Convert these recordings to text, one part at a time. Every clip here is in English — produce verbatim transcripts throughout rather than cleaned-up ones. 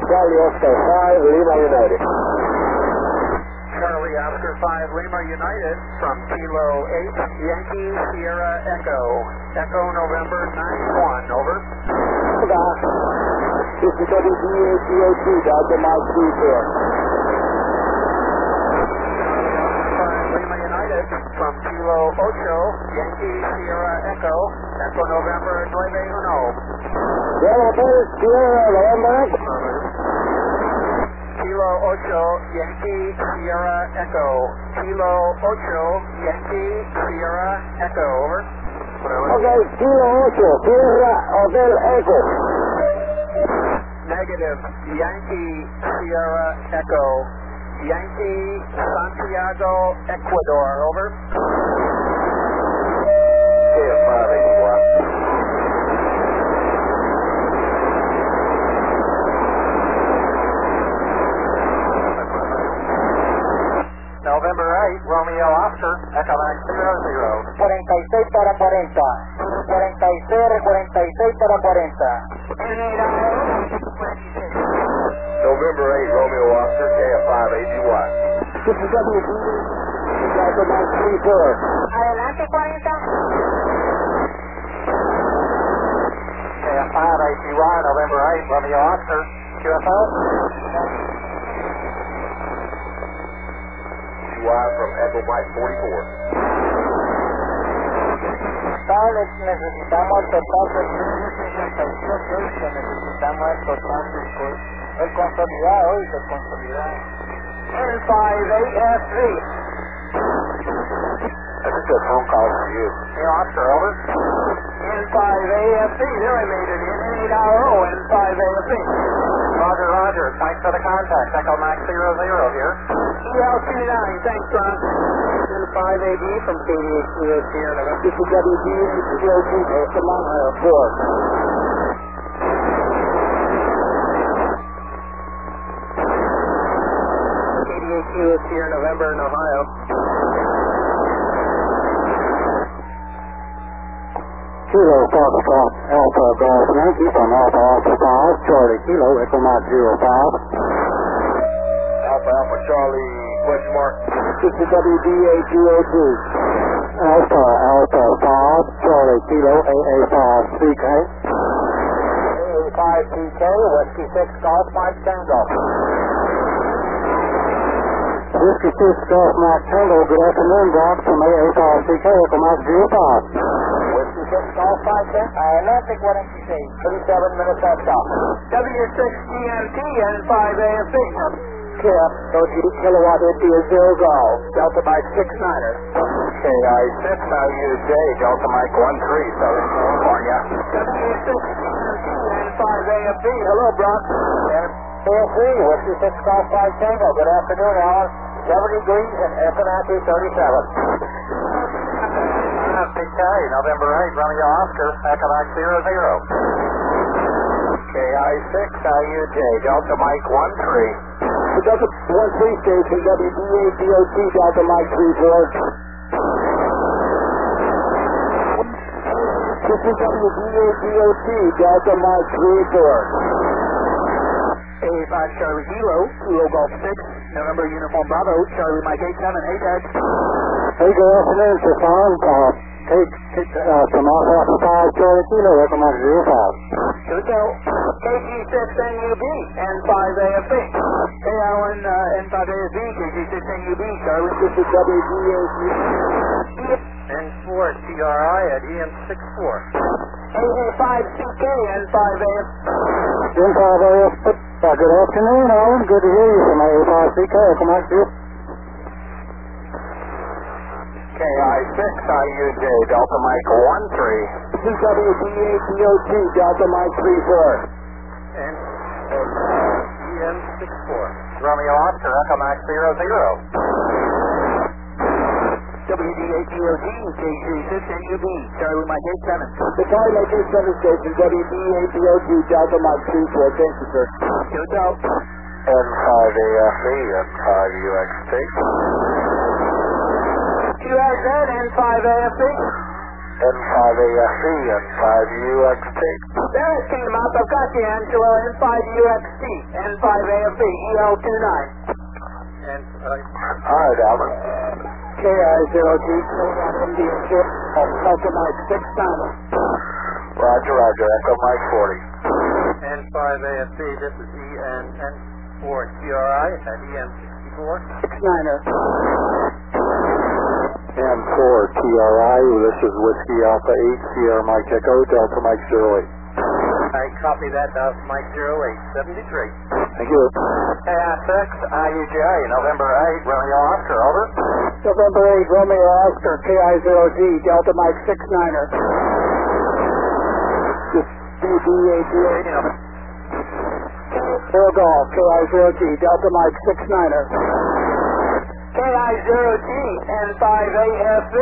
Charlie Oscar five, Lima United. Charlie Oscar five, Lima United from Kilo eight, Yankee Sierra Echo. Echo November nine one, over. Doc. This is W D A T O two, Delta Mike three four. Lima United from Kilo ocho, Yankee Sierra Echo. Echo November nueve uno. Delta Sierra November. Kilo ocho, Yankee Sierra Echo. Kilo ocho, Yankee Sierra Echo, over. Okay, Kilo ocho, Sierra Hotel Echo. Negative, Yankee Sierra Echo. Yankee Santiago, Ecuador, over. K F five eighty-one. November eight, Romeo Oscar, Echo Max zero zero. cuarenta y seis para cuarenta. cuarenta y seis, cuarenta y seis para cuarenta. November eight, Romeo Oscar, K F five eighty-one. This is W D Delta Mike three four. Adelante cuarenta. K F five A T Y, November eight, Romeo Oscar, Q F O. T Y from Echo Mike forty-four. Total, necesitamos total de sesenta y siete, que necesitamos el total de el consolidado y el consolidado. N five eight F three. I just got a phone call for you. Romeo Oscar, over. N five A F three, there I made it in. eight R O, N five A F three. Roger, roger. Thanks for the contact. Echo Max zero zero here. E L two nine, thanks, Ron. N five A B from K D H zero Sierra. This is W D zero two, Delta Mike four. K D H zero Sierra, November in Ohio. Kilo Foxtrot Alpha Golf Yankee from Alpha Alpha five, Charlie Kilo, Echo Mike zero five. Alpha Alpha Charlie, question mark. This is W D A T O two. Alpha Alpha five, Charlie Kilo, A A five C K. A A five C K, Whiskey six Golf Mike Tango. Whiskey six Golf Mike Tango, good afternoon, Doc, from A A five C K, Echo Mike zero five. Whiskey six Golf Mike Tango, adelante cuarenta y seis, thirty-seven minutes at stop. W six G M T, N five A F B. Kip, Coach Kilowatt India zero Golf, Delta Mike six niner. K I six L U J, Delta Mike one three, Southern California. W six G M T, N five A F B, hello, Brock. A F three, Whiskey six Golf Mike Tango, good afternoon, Alan. seven degrees and F-N-A-P thirty-seven. P K, November eight, Romeo Oscar, Echo Max zero zero. K I six L U J, Delta Mike one three. The Delta one three station, W D A T O two, Delta Mike three four. This is W D A T O two, Delta Mike three four. A five Charlie Kilo, Kilo Golf six, November Uniform Bravo, Charlie Mike eight seven, A J. Hey, good afternoon, Stefan. Uh, take, take, uh, from Alpha Alpha five, Charlie Kilo, Echo Mike zero five. Hotel, K G six N U B, N five A F B. Hey, Alan, uh, N five A F B, K G six N U B, Charlie. This is W D A T. N four T R I at E M six four. A A five C K, N five A F. N five A F B. Uh, good afternoon, Alan. Good to hear you from A A five C K, Echo Mike zero. K I six I U J, Delta Mike one three. This is W D A T O two, Delta Mike three four. And E M six four. Romeo Oscar, Echo Max zero zero. W D A T O G, K G six N U B, Charlie Mike eight seven. The Charlie Mike eight seven station, W D A T O two, Delta Mike three four. Thank you, sir. Hotel. N five A F E, N five U X T. Q R Z, N five A F B. N five A F C, N five U X T. There is Kingdom Up. I've got you, Angelo. N five U X T, N five A F C, E L two nine. And, uh, all right, Alvin. K I zero G, Indian Ship, Delta Mike six nine. Roger, roger. Echo Mike forty. N five A F C, this is E N N four T R I at E M sixty-four. six niner. N four T R I, this is Whiskey Alpha eight, Sierra Mike Echo, Delta Mike zero eight. I copy that, Delta Mike zero eight seventy-three. Thank you. K I six, I U J, November eight, Romeo Oscar, over. November eight, Romeo Oscar, K I zero G, Delta Mike six niner. D D A G A. Air Golf, K I zero G, Delta Mike six niner. K I zero G, N five A F C.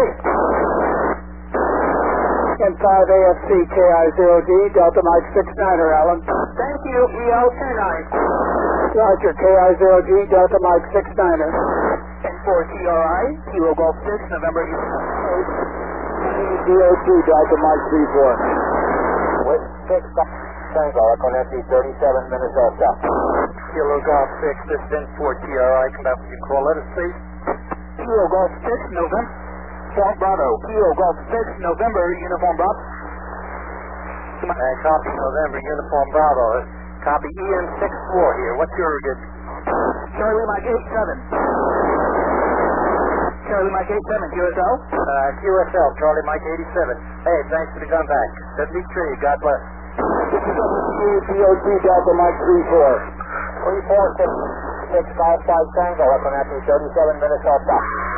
N five A F C, K I zero G, Delta Mike six niner, Alan. Thank you, E L two nine. Roger, K I zero G, Delta Mike six niner. N four T R I, Kilo Golf six, November eight. D O T, Delta Mike three four. With six, Tango, Echo Nancy thirty-seven, Minnesota. Kilo Golf six, this is N four T R I, come out with your call letters, please. Kilo Golf six, November. Fort Bravo, Kilo Golf six, November, Uniform Bravo. And copy November, Uniform Bravo. Copy E N six four here. What's your good? Charlie Mike eight seven. Charlie Mike eight seven, Q S L? Uh, Q S L, Charlie Mike eighty-seven. Hey, thanks for the contact. seventy-three, God bless. This is D O T, Delta Mike three four. three four six six five five Tango, Echo Nancy thirty-seven, Minnesota.